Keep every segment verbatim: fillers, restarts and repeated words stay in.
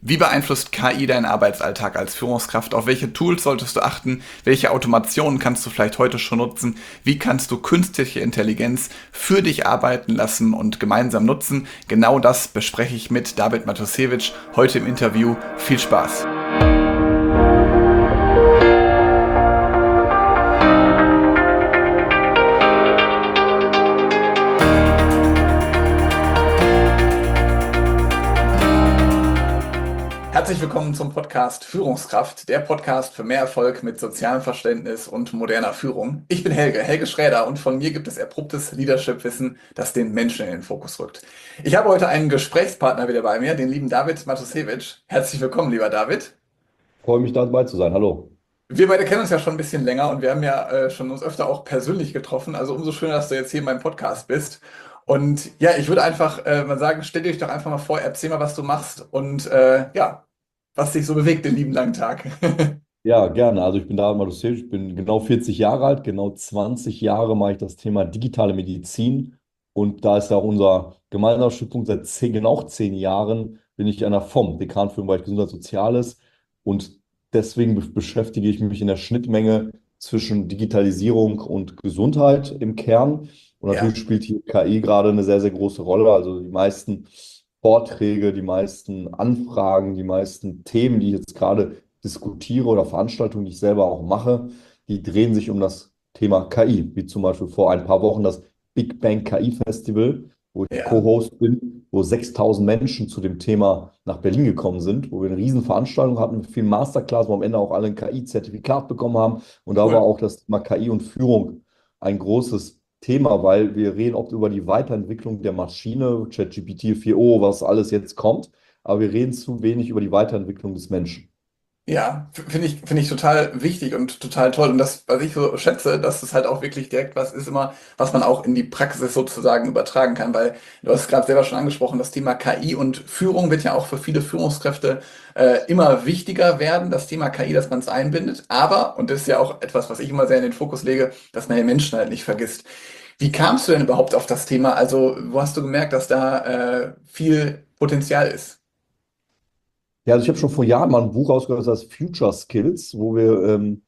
Wie beeinflusst K I deinen Arbeitsalltag als Führungskraft? Auf welche Tools solltest du achten? Welche Automationen kannst du vielleicht heute schon nutzen? Wie kannst du künstliche Intelligenz für dich arbeiten lassen und gemeinsam nutzen? Genau das bespreche ich mit David Matusiewicz heute im Interview. Viel Spaß! Herzlich willkommen zum Podcast Führungskraft, der Podcast für mehr Erfolg mit sozialem Verständnis und moderner Führung. Ich bin Helge, Helge Schräder, und von mir gibt es erprobtes Leadership-Wissen, das den Menschen in den Fokus rückt. Ich habe heute einen Gesprächspartner wieder bei mir, den lieben David Matusiewicz. Herzlich willkommen, lieber David. Freue mich dabei zu sein. Hallo. Wir beide kennen uns ja schon ein bisschen länger und wir haben ja äh, schon uns öfter auch persönlich getroffen. Also umso schöner, dass du jetzt hier in meinem Podcast bist. Und ja, ich würde einfach äh, mal sagen, stell dich doch einfach mal vor, erzähl mal, was du machst und äh, ja, was dich so bewegt den lieben langen Tag. Ja, gerne. Also ich bin David Matusiewicz, ich bin genau vierzig Jahre alt, genau zwanzig Jahre mache ich das Thema digitale Medizin, und da ist ja auch unser gemeinsamer Schwerpunkt. Seit zehn, genau zehn Jahren bin ich an der F O M, Dekan für den Bereich Gesundheit und Soziales, und deswegen be beschäftige ich mich in der Schnittmenge zwischen Digitalisierung und Gesundheit im Kern, und Ja, natürlich spielt hier K I gerade eine sehr, sehr große Rolle. Also die meisten Vorträge, die meisten Anfragen, die meisten Themen, die ich jetzt gerade diskutiere, oder Veranstaltungen, die ich selber auch mache, die drehen sich um das Thema K I, wie zum Beispiel vor ein paar Wochen das Big Bang K I Festival, wo ich ja, Co-Host bin, wo sechstausend Menschen zu dem Thema nach Berlin gekommen sind, wo wir eine riesen Veranstaltung hatten mit vielen Masterclass, wo am Ende auch alle ein K I-Zertifikat bekommen haben. Und da war cool. auch das Thema K I und Führung ein großes Thema, weil wir reden oft über die Weiterentwicklung der Maschine, ChatGPT vier Punkt0, was alles jetzt kommt, aber wir reden zu wenig über die Weiterentwicklung des Menschen. Ja, f- finde ich, finde ich total wichtig und total toll. Und das, was ich so schätze, dass es halt auch wirklich direkt was ist, immer, was man auch in die Praxis sozusagen übertragen kann. Weil du hast gerade selber schon angesprochen, das Thema K I und Führung wird ja auch für viele Führungskräfte äh, immer wichtiger werden, das Thema K I, dass man es einbindet. Aber, und das ist ja auch etwas, was ich immer sehr in den Fokus lege, dass man den Menschen halt nicht vergisst. Wie kamst du denn überhaupt auf das Thema? Also, wo hast du gemerkt, dass da äh, viel Potenzial ist? Ja, also ich habe schon vor Jahren mal ein Buch rausgebracht, das heißt Future Skills, wo wir ähm,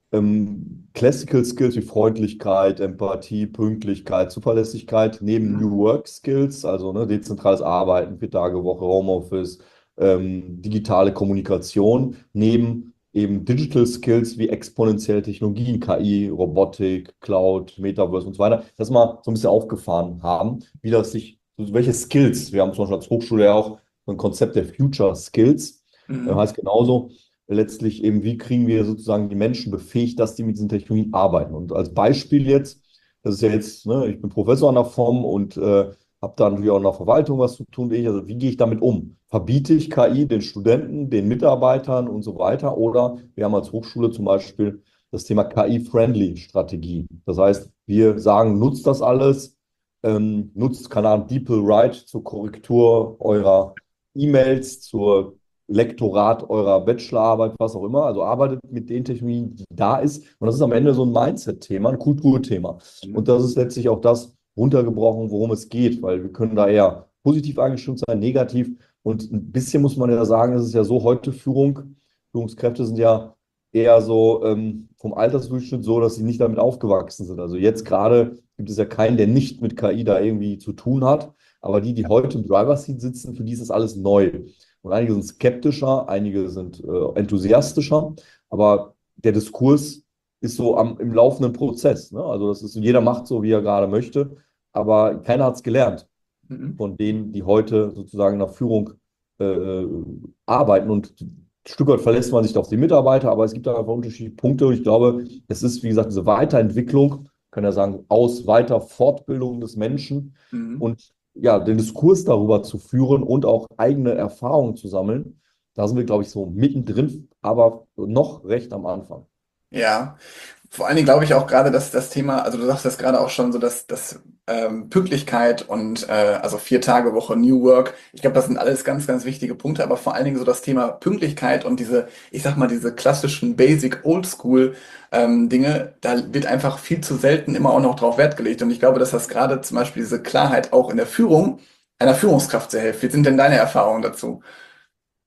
ähm, Classical Skills wie Freundlichkeit, Empathie, Pünktlichkeit, Zuverlässigkeit neben Mhm. New Work Skills, also ne, dezentrales Arbeiten, vier Tage Woche, Homeoffice, ähm, digitale Kommunikation, neben eben Digital Skills wie exponentielle Technologien, K I, Robotik, Cloud, Metaverse und so weiter, dass wir mal so ein bisschen aufgefahren haben, wie das sich, welche Skills, wir haben zum Beispiel als Hochschule ja auch so ein Konzept der Future Skills, äh, Mhm. heißt genauso, letztlich eben, wie kriegen wir sozusagen die Menschen befähigt, dass die mit diesen Technologien arbeiten. Und als Beispiel jetzt, das ist ja jetzt, ne, ich bin Professor an der F O M und äh, habe da natürlich auch in der Verwaltung was zu tun. Ich, also wie gehe ich damit um? Verbiete ich K I den Studenten, den Mitarbeitern und so weiter? Oder wir haben als Hochschule zum Beispiel das Thema K I-Friendly-Strategie. Das heißt, wir sagen, nutzt das alles, ähm, nutzt, keine Ahnung, DeepL-Write zur Korrektur eurer E-Mails, zur Lektorat eurer Bachelorarbeit, was auch immer. Also arbeitet mit den Technologien, die da ist. Und das ist am Ende so ein Mindset-Thema, ein Kulturthema. Und Mhm. das ist letztlich auch das runtergebrochen, worum es geht, weil wir können da eher positiv eingestimmt sein, negativ. Und ein bisschen muss man ja sagen, es ist ja so, heute Führung, Führungskräfte sind ja eher so ähm, vom Altersdurchschnitt so, dass sie nicht damit aufgewachsen sind. Also jetzt gerade gibt es ja keinen, der nicht mit K I da irgendwie zu tun hat. Aber die, die heute im Driver-Seat sitzen, für die ist das alles neu. Und einige sind skeptischer, einige sind äh, enthusiastischer, aber der Diskurs ist so am, im laufenden Prozess. Ne? Also das ist, jeder macht so, wie er gerade möchte, aber keiner hat es gelernt Mhm. von denen, die heute sozusagen nach Führung äh, arbeiten. Und ein Stück weit verlässt man sich auf die Mitarbeiter, aber es gibt da einfach unterschiedliche Punkte. Und ich glaube, es ist, wie gesagt, diese Weiterentwicklung, kann ja sagen, aus weiter Fortbildung des Menschen, Mhm. und ja, den Diskurs darüber zu führen und auch eigene Erfahrungen zu sammeln. Da sind wir, glaube ich, so mittendrin, aber noch recht am Anfang. Ja, vor allen Dingen glaube ich auch gerade, dass das Thema, also du sagst das gerade auch schon so, dass, dass ähm, Pünktlichkeit und äh, also vier Tage Woche New Work, ich glaube, das sind alles ganz, ganz wichtige Punkte, aber vor allen Dingen so das Thema Pünktlichkeit und diese, ich sag mal, diese klassischen Basic Oldschool ähm, Dinge, da wird einfach viel zu selten immer auch noch drauf Wert gelegt. Und ich glaube, dass das gerade zum Beispiel diese Klarheit auch in der Führung einer Führungskraft sehr hilft. Wie sind denn deine Erfahrungen dazu?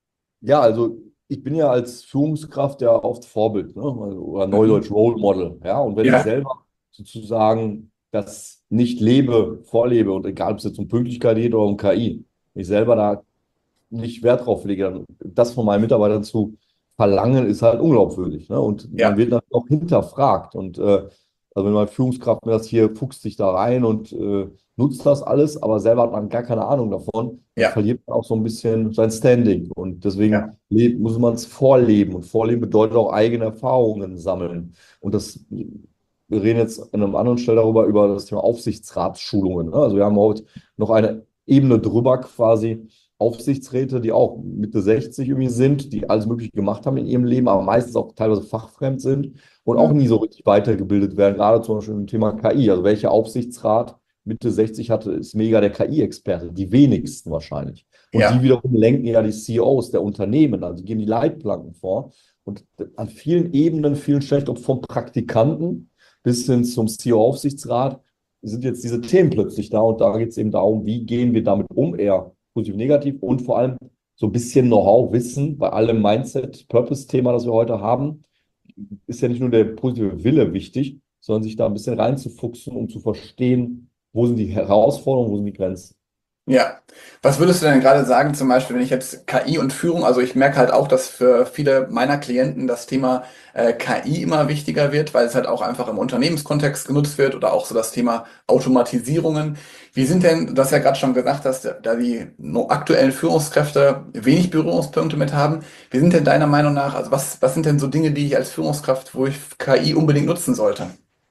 Ja, also ich bin ja als Führungskraft ja oft Vorbild, ne? Also, oder Mhm. Neudeutsch Role Model. Ja, und wenn ich Ja, selber sozusagen das nicht lebe, vorlebe, und egal ob es jetzt um Pünktlichkeit geht oder um K I, wenn ich selber da nicht Wert drauf lege, dann das von meinen Mitarbeitern zu verlangen, ist halt unglaubwürdig. Ne? Und man ja, wird natürlich auch hinterfragt. Und äh, also wenn meine Führungskraft mir das hier fuchst sich da rein und äh, nutzt das alles, aber selber hat man gar keine Ahnung davon, dann ja, verliert man auch so ein bisschen sein Standing. Und ja, deswegen lebt, muss man es vorleben. Und vorleben bedeutet auch eigene Erfahrungen sammeln. Und das, wir reden jetzt an einem anderen Stelle darüber, über das Thema Aufsichtsratsschulungen. Ne? Also wir haben heute noch eine Ebene drüber quasi Aufsichtsräte, die auch Mitte sechzig irgendwie sind, die alles Mögliche gemacht haben in ihrem Leben, aber meistens auch teilweise fachfremd sind und auch mhm. nie so richtig weitergebildet werden, gerade zum Beispiel im Thema K I. Also welcher Aufsichtsrat Mitte sechzig hatte, ist mega der K I-Experte, die wenigsten wahrscheinlich. Und die Ja, wiederum lenken ja die C E Os der Unternehmen, also die geben die Leitplanken vor. Und an vielen Ebenen, vielen schlecht, ob vom Praktikanten bis hin zum C E O-Aufsichtsrat, sind jetzt diese Themen plötzlich da. Und da geht es eben darum, wie gehen wir damit um, eher positiv, negativ und vor allem so ein bisschen Know-how, Wissen bei allem Mindset-Purpose-Thema, das wir heute haben, ist ja nicht nur der positive Wille wichtig, sondern sich da ein bisschen reinzufuchsen, um zu verstehen, wo sind die Herausforderungen, wo sind die Grenzen. ja. Was würdest du denn gerade sagen, zum Beispiel, wenn ich jetzt K I und Führung, also ich merke halt auch, dass für viele meiner Klienten das Thema äh, K I immer wichtiger wird, weil es halt auch einfach im Unternehmenskontext genutzt wird oder auch so das Thema Automatisierungen. Wie sind denn, du hast ja gerade schon gesagt, dass da die no- aktuellen Führungskräfte wenig Berührungspunkte mit haben. Wie sind denn deiner Meinung nach, also was, was sind denn so Dinge, die ich als Führungskraft, wo ich K I unbedingt nutzen sollte?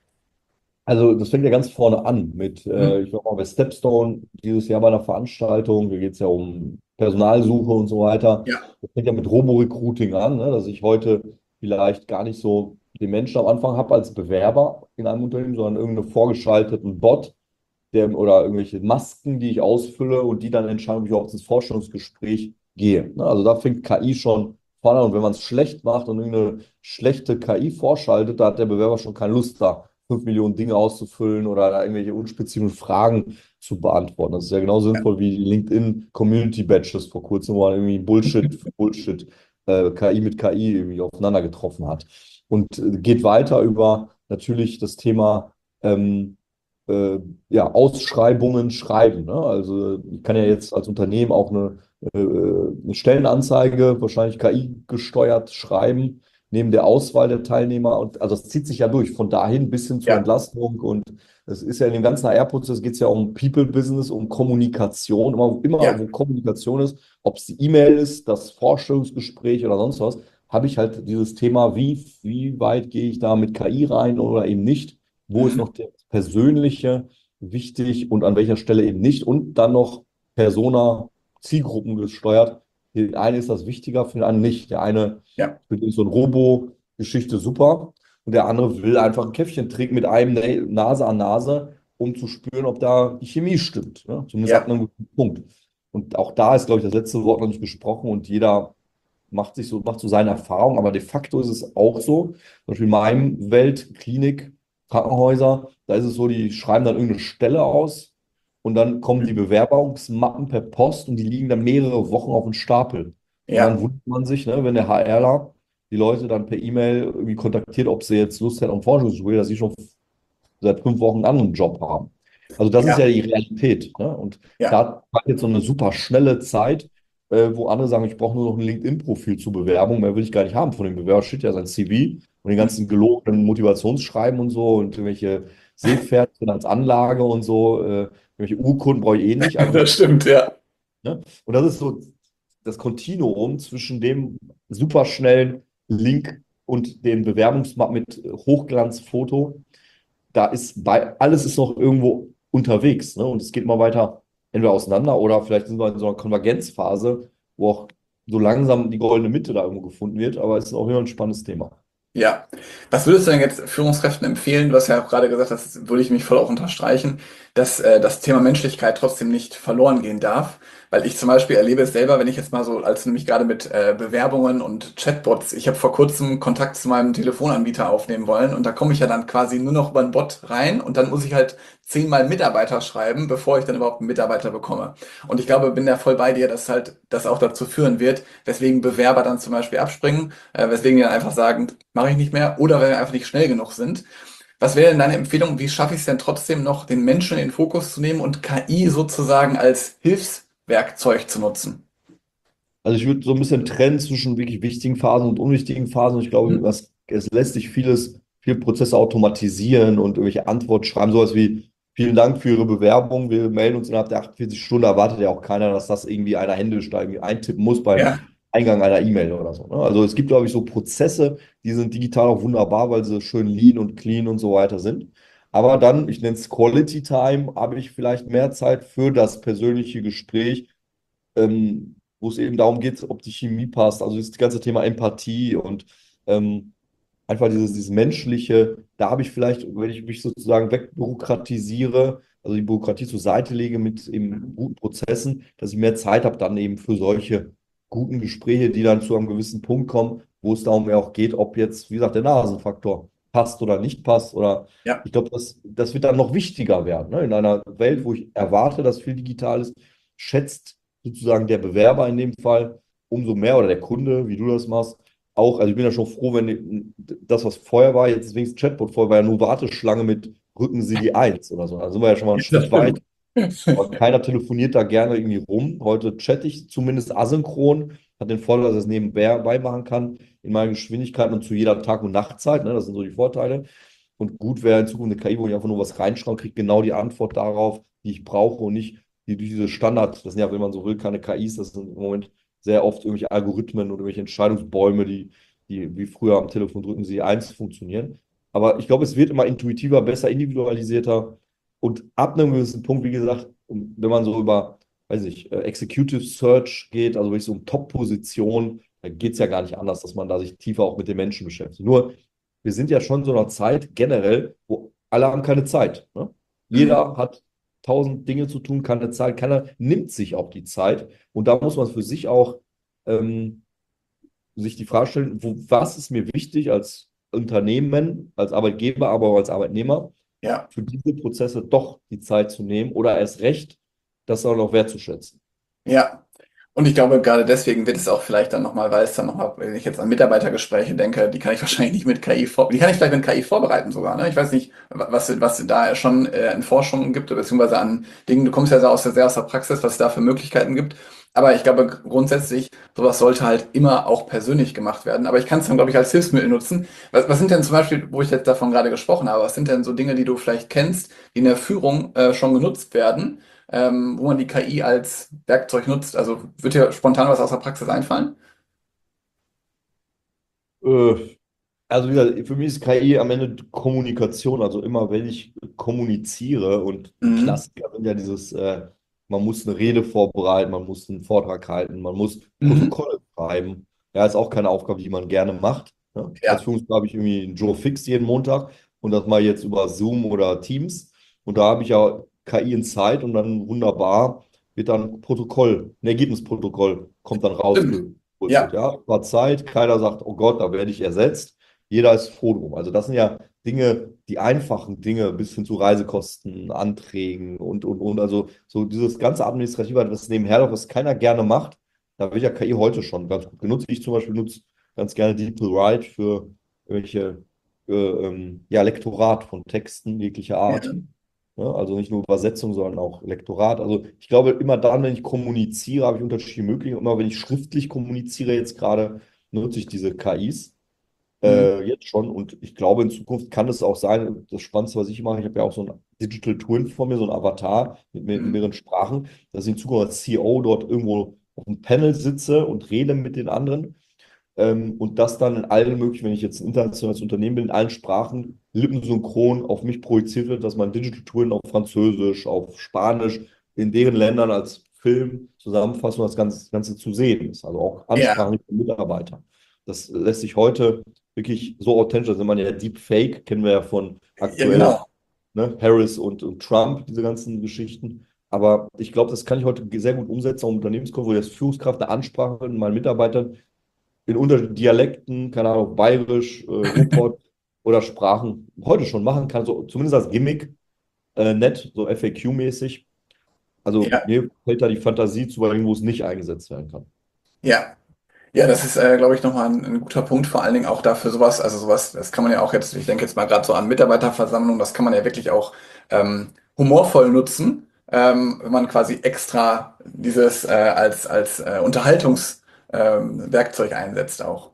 Also das fängt ja ganz vorne an mit, äh, Mhm. ich war mal bei Stepstone dieses Jahr bei einer Veranstaltung, da geht es ja um Personalsuche und so weiter. Ja, Das fängt ja mit Robo-Recruiting an, ne? Dass ich heute vielleicht gar nicht so den Menschen am Anfang habe als Bewerber in einem Unternehmen, sondern irgendeinen vorgeschalteten Bot, der, oder irgendwelche Masken, die ich ausfülle und die dann entscheiden, ob ich auch ins Vorstellungsgespräch gehe. Ne? Also da fängt K I schon vorne an. Und wenn man es schlecht macht und irgendeine schlechte K I vorschaltet, da hat der Bewerber schon keine Lust da, fünf Millionen Dinge auszufüllen oder da irgendwelche unspezifischen Fragen zu beantworten. Das ist ja genau ja, sinnvoll wie die LinkedIn Community Badges vor kurzem, wo man irgendwie Bullshit für Bullshit, äh, K I mit K I irgendwie aufeinander getroffen hat. Und äh, geht weiter über natürlich das Thema ähm, äh, ja, Ausschreibungen schreiben. Ne? Also ich kann ja jetzt als Unternehmen auch eine, äh, eine Stellenanzeige, wahrscheinlich K I gesteuert, schreiben, neben der Auswahl der Teilnehmer. Und also es zieht sich ja durch, von dahin bis hin zur ja, Entlastung. Und es ist ja in dem ganzen H R-Prozess geht es ja um People-Business, um Kommunikation. Immer, immer ja, wo Kommunikation ist, ob es die E-Mail ist, das Vorstellungsgespräch oder sonst was, habe ich halt dieses Thema, wie, wie weit gehe ich da mit K I rein oder eben nicht, wo ist mhm. noch der Persönliche wichtig und an welcher Stelle eben nicht und dann noch Persona, Zielgruppen gesteuert. Für den einen ist das wichtiger, für den anderen nicht. Der eine Ja, findet so ein Robo-Geschichte super und der andere will einfach ein Käffchen trinken mit einem Na- Nase an Nase, um zu spüren, ob da die Chemie stimmt. Ne? Zumindest ab ja, einem gewissen Punkt. Und auch da ist, glaube ich, das letzte Wort noch nicht gesprochen und jeder macht sich so, macht so seine Erfahrung, aber de facto ist es auch so. Zum Beispiel in meinem Welt, Klinik, Krankenhäuser, da ist es so, die schreiben dann irgendeine Stelle aus und dann kommen die mhm. Bewerbungsmappen per Post und die liegen dann mehrere Wochen auf dem Stapel. Und dann Ja, wundert man sich, ne, wenn der HRler die Leute dann per E-Mail irgendwie kontaktiert, ob sie jetzt Lust hätten auf Forschungsgespräch, dass sie schon seit fünf Wochen einen anderen Job haben. Also das ist ja, ja die Realität. Ne? Und ja, da war jetzt so eine super schnelle Zeit, äh, wo andere sagen, ich brauche nur noch ein LinkedIn-Profil zur Bewerbung, mehr will ich gar nicht haben von dem Bewerber, steht ja sein C V und den ganzen gelogenen Motivationsschreiben und so und irgendwelche Seepferdchen als Anlage und so, äh, irgendwelche Urkunden brauche ich eh nicht, einfach nur, das stimmt, ja. ne? Und das ist so das Kontinuum zwischen dem superschnellen Link und den Bewerbungsmappen mit Hochglanzfoto, da ist bei, alles ist noch irgendwo unterwegs, ne? Und es geht immer weiter entweder auseinander oder vielleicht sind wir in so einer Konvergenzphase, wo auch so langsam die goldene Mitte da irgendwo gefunden wird, aber es ist auch immer ein spannendes Thema. Ja. Was würdest du denn jetzt Führungskräften empfehlen? Du hast ja auch gerade gesagt, das würde ich mich voll auch unterstreichen. dass äh, das Thema Menschlichkeit trotzdem nicht verloren gehen darf. Weil ich zum Beispiel erlebe es selber, wenn ich jetzt mal so, als nämlich gerade mit äh, Bewerbungen und Chatbots, ich habe vor kurzem Kontakt zu meinem Telefonanbieter aufnehmen wollen und da komme ich ja dann quasi nur noch über einen Bot rein und dann muss ich halt zehnmal Mitarbeiter schreiben, bevor ich dann überhaupt einen Mitarbeiter bekomme. Und ich glaube, bin da voll bei dir, dass halt das auch dazu führen wird, weswegen Bewerber dann zum Beispiel abspringen, äh, weswegen die dann einfach sagen, mache ich nicht mehr, oder wenn wir einfach nicht schnell genug sind. Was wäre denn deine Empfehlung? Wie schaffe ich es denn trotzdem noch, den Menschen in den Fokus zu nehmen und K I sozusagen als Hilfswerkzeug zu nutzen? Also ich würde so ein bisschen trennen zwischen wirklich wichtigen Phasen und unwichtigen Phasen. Ich glaube, Mhm. was, es lässt sich vieles, viele Prozesse automatisieren und irgendwelche Antworten schreiben, sowas wie vielen Dank für Ihre Bewerbung. Wir melden uns innerhalb der achtundvierzig Stunden. Erwartet ja auch keiner, dass das irgendwie einer händisch da irgendwie eintippen muss beim Ja, Eingang einer E-Mail oder so. Ne? Also es gibt, glaube ich, so Prozesse, die sind digital auch wunderbar, weil sie schön lean und clean und so weiter sind. Aber dann, ich nenne es Quality Time, habe ich vielleicht mehr Zeit für das persönliche Gespräch, ähm, wo es eben darum geht, ob die Chemie passt. Also das ganze Thema Empathie und ähm, einfach dieses, dieses Menschliche, da habe ich vielleicht, wenn ich mich sozusagen wegbürokratisiere, also die Bürokratie zur Seite lege mit eben guten Prozessen, dass ich mehr Zeit habe dann eben für solche guten Gespräche, die dann zu einem gewissen Punkt kommen, wo es darum ja auch geht, ob jetzt, wie gesagt, der Nasenfaktor passt oder nicht passt. Oder ja. ich glaube, das, das wird dann noch wichtiger werden. Ne? In einer Welt, wo ich erwarte, dass viel digital ist, schätzt sozusagen der Bewerber in dem Fall umso mehr oder der Kunde, wie du das machst, auch, also ich bin ja schon froh, wenn das, was vorher war, jetzt wenigstens Chatbot, vorher war ja nur Warteschlange mit drücken Sie die Eins oder so. Da sind wir ja schon mal einen Das Schritt weit. stimmt. Aber keiner telefoniert da gerne irgendwie rum. Heute chatte ich zumindest asynchron. Hat den Vorteil, dass ich es nebenbei machen kann in meiner Geschwindigkeit und zu jeder Tag- und Nachtzeit. Ne? Das sind so die Vorteile. Und gut wäre in Zukunft eine K I, wo ich einfach nur was reinschreibe, kriege genau die Antwort darauf, die ich brauche und nicht die, diese Standard, das sind ja, wenn man so will, keine K Is, das sind im Moment sehr oft irgendwelche Algorithmen oder irgendwelche Entscheidungsbäume, die, die wie früher am Telefon drücken Sie eins funktionieren. Aber ich glaube, es wird immer intuitiver, besser, individualisierter. Und ab einem gewissen Punkt, wie gesagt, wenn man so über, weiß ich, äh, Executive Search geht, also wirklich so um Top-Position, da geht es ja gar nicht anders, dass man da sich tiefer auch mit den Menschen beschäftigt. Nur, wir sind ja schon in so einer Zeit generell, wo alle haben keine Zeit. Ne? Mhm. Jeder hat tausend Dinge zu tun, keine Zeit, keiner nimmt sich auch die Zeit. Und da muss man für sich auch ähm, sich die Frage stellen, wo, was ist mir wichtig als Unternehmen, als Arbeitgeber, aber auch als Arbeitnehmer, Ja. für diese Prozesse doch die Zeit zu nehmen oder erst recht, das auch noch wertzuschätzen. Ja. Und ich glaube, gerade deswegen wird es auch vielleicht dann nochmal, weil es dann nochmal, wenn ich jetzt an Mitarbeitergespräche denke, die kann ich wahrscheinlich nicht mit K I vor, die kann ich vielleicht mit K I vorbereiten sogar, ne? Ich weiß nicht, was, was da schon äh, an Forschungen gibt, beziehungsweise an Dingen, du kommst ja sehr aus der, sehr aus der Praxis, was es da für Möglichkeiten gibt. Aber ich glaube, grundsätzlich, sowas sollte halt immer auch persönlich gemacht werden. Aber ich kann es dann, glaube ich, als Hilfsmittel nutzen. Was, was sind denn zum Beispiel, wo ich jetzt davon gerade gesprochen habe, was sind denn so Dinge, die du vielleicht kennst, die in der Führung äh, schon genutzt werden? Ähm, wo man die K I als Werkzeug nutzt. Also wird dir spontan was aus der Praxis einfallen? Äh, Also wie gesagt, für mich ist K I am Ende Kommunikation. Also immer, wenn ich kommuniziere und die Mhm. Klassiker sind ja dieses, äh, man muss eine Rede vorbereiten, man muss einen Vortrag halten, man muss Mhm. Protokolle schreiben. Ja, ist auch keine Aufgabe, die man gerne macht. Ne? Als Ja, Führungskraft habe ich irgendwie einen Joe Fix jeden Montag und das mal jetzt über Zoom oder Teams. Und da habe ich ja K I in Zeit und dann wunderbar wird dann Protokoll, ein Ergebnisprotokoll kommt dann stimmt. rausgepurzelt. Ja, Ja, war Zeit, keiner sagt, oh Gott, da werde ich ersetzt. Jeder ist froh drum. Also das sind ja Dinge, die einfachen Dinge bis hin zu Reisekosten, Anträgen und, und, und. Also so dieses ganze Administrative, was nebenher läuft, was keiner gerne macht, da wird ja K I heute schon ganz gut genutzt. Ich zum Beispiel nutze ganz gerne DeepL für irgendwelche äh, ähm, ja, Lektorat von Texten jeglicher Art. ja, Ja, also nicht nur Übersetzung, sondern auch Lektorat. Also ich glaube, immer dann, wenn ich kommuniziere, habe ich unterschiedliche Möglichkeiten. Immer wenn ich schriftlich kommuniziere, jetzt gerade nutze ich diese K Is. mhm. Äh, jetzt schon. Und ich glaube, in Zukunft kann es auch sein, das Spannendste, was ich mache, ich habe ja auch so ein Digital Twin vor mir, so ein Avatar mit, mit Mhm. mehreren Sprachen, dass ich in Zukunft als C E O dort irgendwo auf einem Panel sitze und rede mit den anderen. Ähm, und das dann in allen möglichen, wenn ich jetzt ein internationales Unternehmen bin, in allen Sprachen lippensynchron auf mich projiziert wird, dass mein Digital Twin auf Französisch, auf Spanisch, in deren Ländern als Film Zusammenfassung das Ganze, Ganze zu sehen ist. Also auch Ja, Ansprachen für Mitarbeiter. Das lässt sich heute wirklich so authentisch, also man ja Deepfake, kennen wir ja von ja, aktuell genau. ne, Harris und, und Trump, diese ganzen Geschichten. Aber ich glaube, das kann ich heute sehr gut umsetzen, auch im Unternehmenskonto, wo ich als Führungskraft eine Ansprache mit meinen Mitarbeitern in unterschiedlichen Dialekten, keine Ahnung, Bayerisch, äh, Ruhrpott oder Sprachen heute schon machen kann, so zumindest als Gimmick, äh, nett, so F A Q-mäßig. Also Ja, mir fällt da die Fantasie zu, wo es nicht eingesetzt werden kann. ja. Ja, das ist, äh, glaube ich, nochmal ein, ein guter Punkt, vor allen Dingen auch dafür sowas, also sowas, das kann man ja auch jetzt, ich denke jetzt mal gerade so an Mitarbeiterversammlungen, das kann man ja wirklich auch ähm, humorvoll nutzen, ähm, wenn man quasi extra dieses äh, als, als äh, Unterhaltungswerkzeug ähm, Werkzeug einsetzt auch.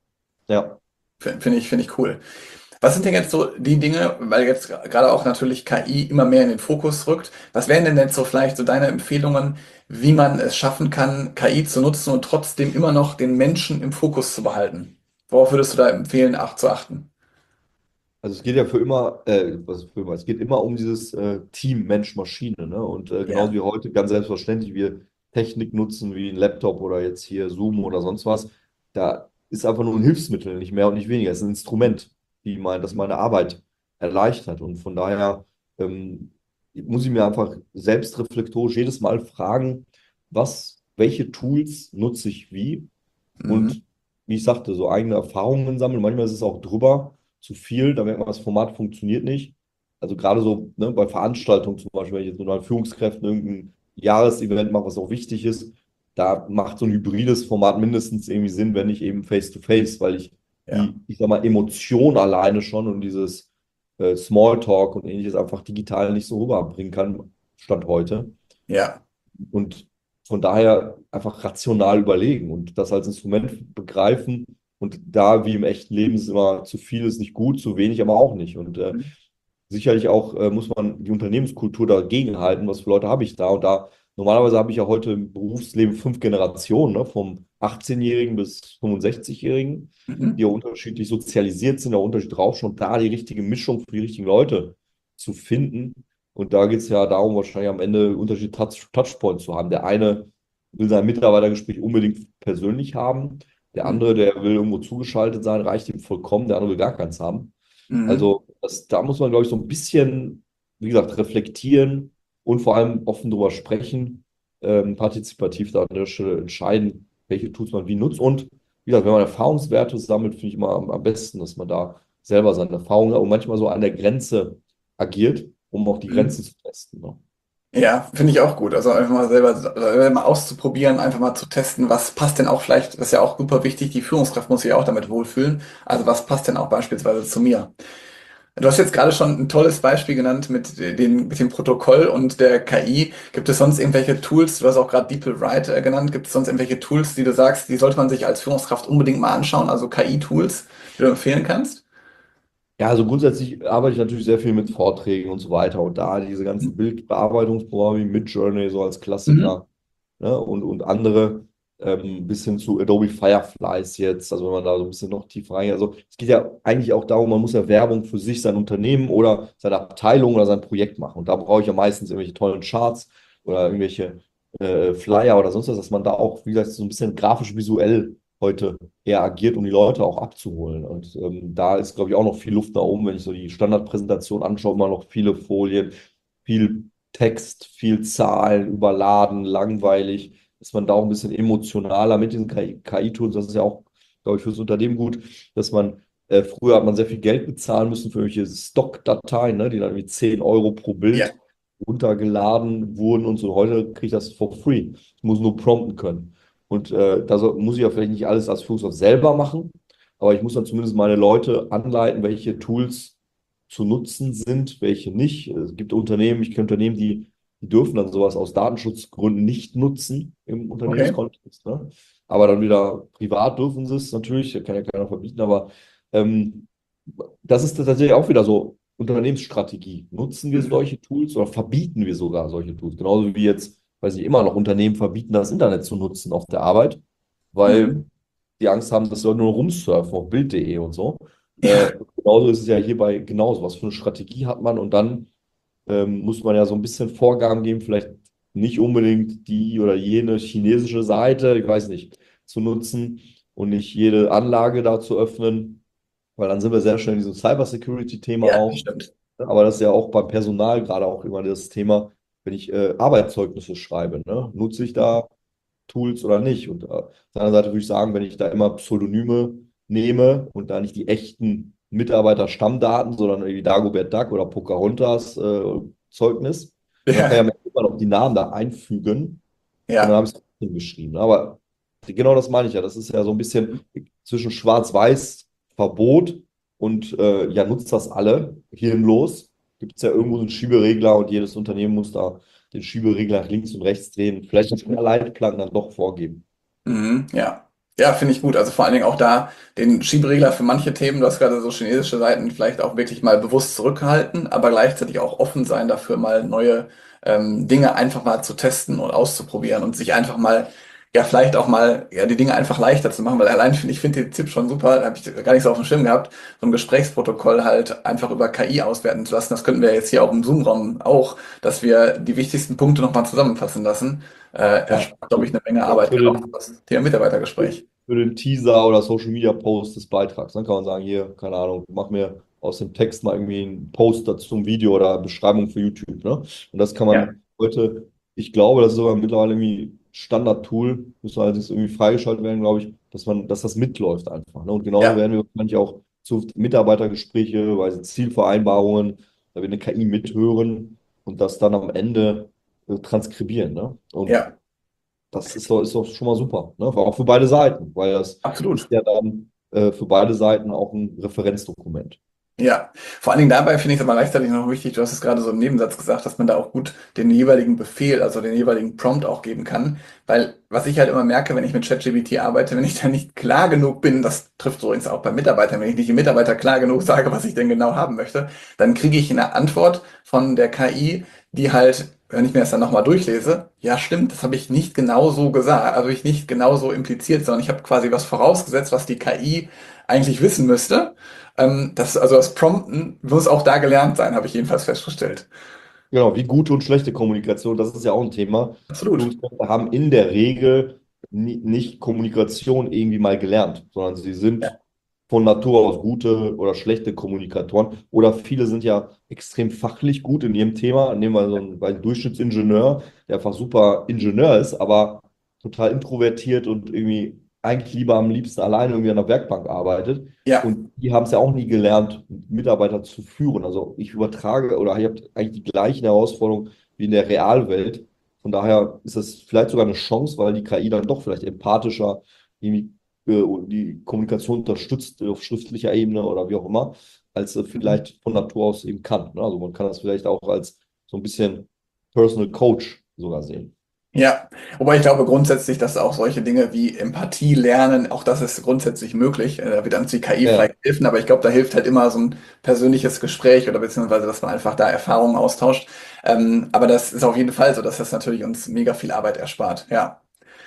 Ja. Finde find ich, finde ich cool. Was sind denn jetzt so die Dinge, weil jetzt gerade auch natürlich K I immer mehr in den Fokus rückt, was wären denn jetzt so vielleicht so deine Empfehlungen, wie man es schaffen kann, K I zu nutzen und trotzdem immer noch den Menschen im Fokus zu behalten? Worauf würdest du da empfehlen, ach, zu achten? Also es geht ja für immer, äh, was für immer, es geht immer um dieses äh, Team Mensch-Maschine, ne? Und äh, genauso Ja, wie heute ganz selbstverständlich wir Technik nutzen wie ein Laptop oder jetzt hier Zoom oder sonst was, da ist einfach nur ein Hilfsmittel, nicht mehr und nicht weniger. Es ist ein Instrument, die mein, das meine Arbeit erleichtert. Und von daher ähm, muss ich mir einfach selbstreflektorisch jedes Mal fragen, was, welche Tools nutze ich wie? mhm. Und wie ich sagte, so eigene Erfahrungen sammeln. Manchmal ist es auch drüber zu viel, da merkt man, das Format funktioniert nicht. Also gerade so, ne, bei Veranstaltungen zum Beispiel, wenn ich jetzt mit meinen Führungskräften irgendein Jahresevent mache, was auch wichtig ist, da macht so ein hybrides Format mindestens irgendwie Sinn, wenn nicht eben face-to-face, weil ich Ja, die, ich sag mal, Emotion alleine schon und dieses äh, Smalltalk und ähnliches einfach digital nicht so rüberbringen kann, Stand heute. ja, Und von daher einfach rational überlegen und das als Instrument begreifen. Und da, wie im echten Leben, ist immer zu viel ist nicht gut, zu wenig aber auch nicht. Und äh, mhm. sicherlich auch äh, muss man die Unternehmenskultur dagegen halten. Was für Leute habe ich da? Und da, normalerweise habe ich ja heute im Berufsleben fünf Generationen, ne? Vom achtzehnjährigen bis fünfundsechzigjährigen, die Mhm. ja unterschiedlich sozialisiert sind, auch unterschiedlich drauf schon, da die richtige Mischung für die richtigen Leute zu finden. Und da geht es ja darum, wahrscheinlich am Ende unterschiedliche Touch Touchpoints zu haben. Der eine will sein Mitarbeitergespräch unbedingt persönlich haben. Der Mhm. andere, der will irgendwo zugeschaltet sein, reicht ihm vollkommen. Der andere will gar keins haben. Mhm. Also das, da muss man, glaube ich, so ein bisschen, wie gesagt, reflektieren und vor allem offen drüber sprechen, ähm, partizipativ da an der Stelle entscheiden, welche Tools man wie nutzt. Und wie gesagt, wenn man Erfahrungswerte sammelt, finde ich immer am, am besten, dass man da selber seine Erfahrungen und manchmal so an der Grenze agiert, um auch die Mhm. Grenzen zu testen. Ne? Ja, finde ich auch gut. Also einfach mal selber, selber mal auszuprobieren, einfach mal zu testen, was passt denn auch vielleicht, das ist ja auch super wichtig, die Führungskraft muss sich auch damit wohlfühlen. Also was passt denn auch beispielsweise zu mir? Du hast jetzt gerade schon ein tolles Beispiel genannt mit den, mit dem Protokoll und der K I. Gibt es sonst irgendwelche Tools, du hast auch gerade DeepL Write äh, genannt, gibt es sonst irgendwelche Tools, die du sagst, die sollte man sich als Führungskraft unbedingt mal anschauen, also K I-Tools, die du empfehlen kannst? Ja, also grundsätzlich arbeite ich natürlich sehr viel mit Vorträgen und so weiter und da diese ganzen Bildbearbeitungsprogramme wie Midjourney so als Mhm. Klassiker, ne, und, und andere ähm, bis hin zu Adobe Fireflies jetzt, also wenn man da so ein bisschen noch tiefer reingeht. Also es geht ja eigentlich auch darum, man muss ja Werbung für sich, sein Unternehmen oder seine Abteilung oder sein Projekt machen. Und da brauche ich ja meistens irgendwelche tollen Charts oder irgendwelche äh, Flyer oder sonst was, dass man da auch, wie gesagt, so ein bisschen grafisch-visuell heute eher agiert, um die Leute auch abzuholen. Und ähm, da ist, glaube ich, auch noch viel Luft nach oben, wenn ich so die Standardpräsentation anschaue, immer noch viele Folien, viel Text, viel Zahlen, überladen, langweilig, ist man da auch ein bisschen emotionaler mit diesen K I-Tools. Das ist ja auch, glaube ich, fürs Unternehmen gut, dass man, äh, früher hat man sehr viel Geld bezahlen müssen für irgendwelche Stockdateien, ne, die dann irgendwie zehn Euro pro Ja. Bild runtergeladen wurden und so. Heute kriege ich das for free. Ich muss nur prompten können. Und äh, da so, muss ich ja vielleicht nicht alles als Führungskraft selber machen, aber ich muss dann zumindest meine Leute anleiten, welche Tools zu nutzen sind, welche nicht. Es gibt Unternehmen, ich kenne Unternehmen, die, die dürfen dann sowas aus Datenschutzgründen nicht nutzen im Okay. Unternehmenskontext. Ne? Aber dann wieder privat dürfen sie es natürlich, kann ja keiner verbieten, aber ähm, das ist tatsächlich auch wieder so Unternehmensstrategie. Nutzen wir Mhm. solche Tools oder verbieten wir sogar solche Tools? Genauso wie jetzt, weiß ich, immer noch Unternehmen verbieten, das Internet zu nutzen auf der Arbeit, weil Mhm. die Angst haben, dass Leute nur rumsurfen auf Bild punkt de und so. Äh, Ja. genauso ist es ja hierbei genauso. Was für eine Strategie hat man? Und dann ähm, muss man ja so ein bisschen Vorgaben geben, vielleicht nicht unbedingt die oder jene chinesische Seite, ich weiß nicht, zu nutzen und nicht jede Anlage da zu öffnen, weil dann sind wir sehr schnell in diesem Cybersecurity-Thema Ja, das auch. stimmt. Aber das ist ja auch beim Personal gerade auch immer das Thema, wenn ich äh, Arbeitszeugnisse schreibe, ne? Nutze ich da Tools oder nicht? Und äh, auf der anderen Seite würde ich sagen, wenn ich da immer Pseudonyme nehme und da nicht die echten Mitarbeiter-Stammdaten, sondern irgendwie Dagobert Duck oder Pocahontas äh, Zeugnis, und dann kann ich Ja, ja immer noch die Namen da einfügen und dann ja. habe ich es trotzdem geschrieben. Aber genau das meine ich ja. Das ist ja so ein bisschen zwischen Schwarz-Weiß Verbot und äh, ja, nutzt das alle, hirnlos. Gibt es ja irgendwo so einen Schieberegler und jedes Unternehmen muss da den Schieberegler nach links und rechts drehen. Vielleicht muss man Leitplanken dann doch vorgeben. Mhm, ja. Ja, finde ich gut. Also vor allen Dingen auch da den Schieberegler für manche Themen, du hast gerade so chinesische Seiten, vielleicht auch wirklich mal bewusst zurückhalten, aber gleichzeitig auch offen sein dafür, mal neue ähm, Dinge einfach mal zu testen und auszuprobieren und sich einfach mal, ja, vielleicht auch mal, ja, die Dinge einfach leichter zu machen, weil allein finde ich finde den Tipp schon super, da habe ich gar nicht so auf dem Schirm gehabt, so ein Gesprächsprotokoll halt einfach über K I auswerten zu lassen. Das könnten wir jetzt hier auch im Zoom-Raum auch, dass wir die wichtigsten Punkte nochmal zusammenfassen lassen. Äh, Ja, erspart, glaube ich, eine Menge auch Arbeit, für gerade auch für den, das Thema Mitarbeitergespräch. für den Teaser oder Social Media Post des Beitrags. Dann kann man sagen, hier, keine Ahnung, mach mir aus dem Text mal irgendwie einen Post dazu, ein Video oder Beschreibung für YouTube. Ne? Und das kann Ja, man heute, ich glaube, das ist sogar mittlerweile irgendwie Standard-Tool, muss allerdings irgendwie freigeschaltet werden, glaube ich, dass man, dass das mitläuft einfach. Ne? Und genauso ja, werden wir wahrscheinlich auch zu Mitarbeitergespräche, bei Zielvereinbarungen, da wird eine K I mithören und das dann am Ende äh, transkribieren. Ne? Und ja, das ist doch, ist doch schon mal super, ne? Auch für beide Seiten, weil das absolut. ist ja dann äh, für beide Seiten auch ein Referenzdokument. Ja, vor allen Dingen dabei finde ich es aber gleichzeitig noch wichtig, du hast es gerade so im Nebensatz gesagt, dass man da auch gut den jeweiligen Befehl, also den jeweiligen Prompt auch geben kann. Weil was ich halt immer merke, wenn ich mit ChatGPT arbeite, wenn ich da nicht klar genug bin, das trifft übrigens auch bei Mitarbeitern, wenn ich nicht dem Mitarbeiter klar genug sage, was ich denn genau haben möchte, dann kriege ich eine Antwort von der K I, die halt, wenn ich mir das dann nochmal durchlese, ja stimmt, das habe ich nicht genau so gesagt, also ich nicht genau so impliziert, sondern ich habe quasi was vorausgesetzt, was die K I eigentlich wissen müsste. Ähm, das, also das Prompten muss auch da gelernt sein, habe ich jedenfalls festgestellt. Genau, wie gute und schlechte Kommunikation, das ist ja auch ein Thema. Absolut. Führungskräfte haben in der Regel ni- nicht Kommunikation irgendwie mal gelernt, sondern sie sind Ja, von Natur aus gute oder schlechte Kommunikatoren. Oder viele sind ja extrem fachlich gut in ihrem Thema. Nehmen wir so einen, einen Durchschnittsingenieur, der einfach super Ingenieur ist, aber total introvertiert und irgendwie eigentlich lieber am liebsten alleine irgendwie an der Werkbank arbeitet. ja, Und die haben es ja auch nie gelernt, Mitarbeiter zu führen. Also ich übertrage oder ich habe eigentlich die gleichen Herausforderungen wie in der Realwelt. Von daher ist das vielleicht sogar eine Chance, weil die K I dann doch vielleicht empathischer irgendwie äh, die Kommunikation unterstützt auf schriftlicher Ebene oder wie auch immer, als äh, vielleicht von Natur aus eben kann. Ne? Also man kann das vielleicht auch als so ein bisschen Personal Coach sogar sehen. ja. Wobei ich glaube grundsätzlich, dass auch solche Dinge wie Empathie lernen, auch das ist grundsätzlich möglich. Äh, Da wird uns die K I Ja, vielleicht helfen, aber ich glaube, da hilft halt immer so ein persönliches Gespräch oder beziehungsweise, dass man einfach da Erfahrungen austauscht. Ähm, aber das ist auf jeden Fall so, dass das natürlich uns mega viel Arbeit erspart. Ja,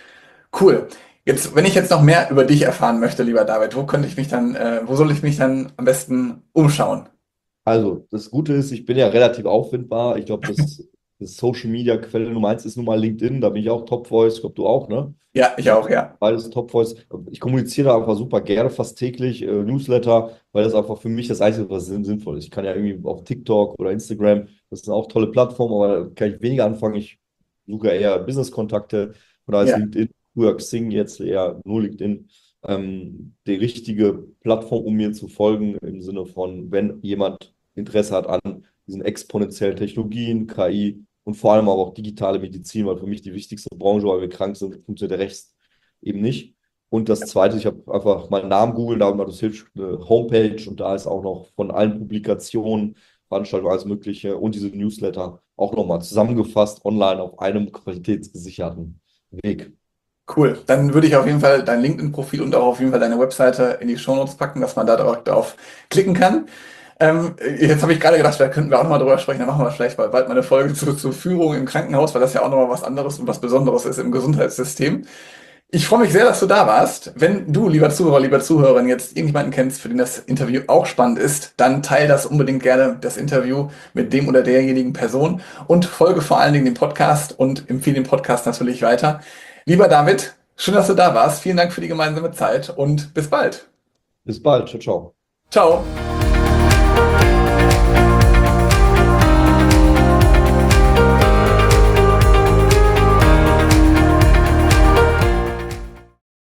cool. Jetzt, wenn ich jetzt noch mehr über dich erfahren möchte, lieber David, wo könnte ich mich dann, äh, wo soll ich mich dann am besten umschauen? also das Gute ist, ich bin ja relativ auffindbar. Ich glaube, das, das Social Media Quelle Nummer eins ist nun mal LinkedIn, da bin ich auch Top Voice, ich glaube, du auch, ne? Ja, ich Äh, auch, ja. Beides Top Voice. Ich kommuniziere da einfach super gerne, fast täglich, äh, Newsletter, weil das einfach für mich das Einzige, was sinn- sinnvoll ist. Ich kann ja irgendwie auf TikTok oder Instagram, das sind auch tolle Plattformen, aber da kann ich weniger anfangen. Ich suche eher Business-Kontakte und da ist Ja, LinkedIn, früher Xing, jetzt eher nur LinkedIn, ähm, die richtige Plattform, um mir zu folgen, im Sinne von, wenn jemand Interesse hat an diesen exponentiellen Technologien, K I und vor allem aber auch digitale Medizin, weil für mich die wichtigste Branche, weil wir krank sind, funktioniert der Rest eben nicht. Und das Zweite, ich habe einfach meinen Namen googeln, da habe ich mal das hilft, eine Homepage und da ist auch noch von allen Publikationen, Veranstaltungen, alles Mögliche und diese Newsletter auch nochmal zusammengefasst online auf einem qualitätsgesicherten Weg. cool. Dann würde ich auf jeden Fall dein LinkedIn-Profil und auch auf jeden Fall deine Webseite in die Shownotes packen, dass man da direkt drauf klicken kann. Ähm, jetzt habe ich gerade gedacht, da könnten wir auch nochmal drüber sprechen. Dann machen wir vielleicht bald mal eine Folge zu, zur Führung im Krankenhaus, weil das ja auch nochmal was anderes und was Besonderes ist im Gesundheitssystem. Ich freue mich sehr, dass du da warst. Wenn du, lieber Zuhörer, lieber Zuhörerin, jetzt irgendjemanden kennst, für den das Interview auch spannend ist, dann teile das unbedingt gerne, das Interview mit dem oder derjenigen Person und folge vor allen Dingen dem Podcast und empfehle den Podcast natürlich weiter. Lieber David, schön, dass du da warst. Vielen Dank für die gemeinsame Zeit und bis bald. Bis bald. Ciao, ciao. Ciao.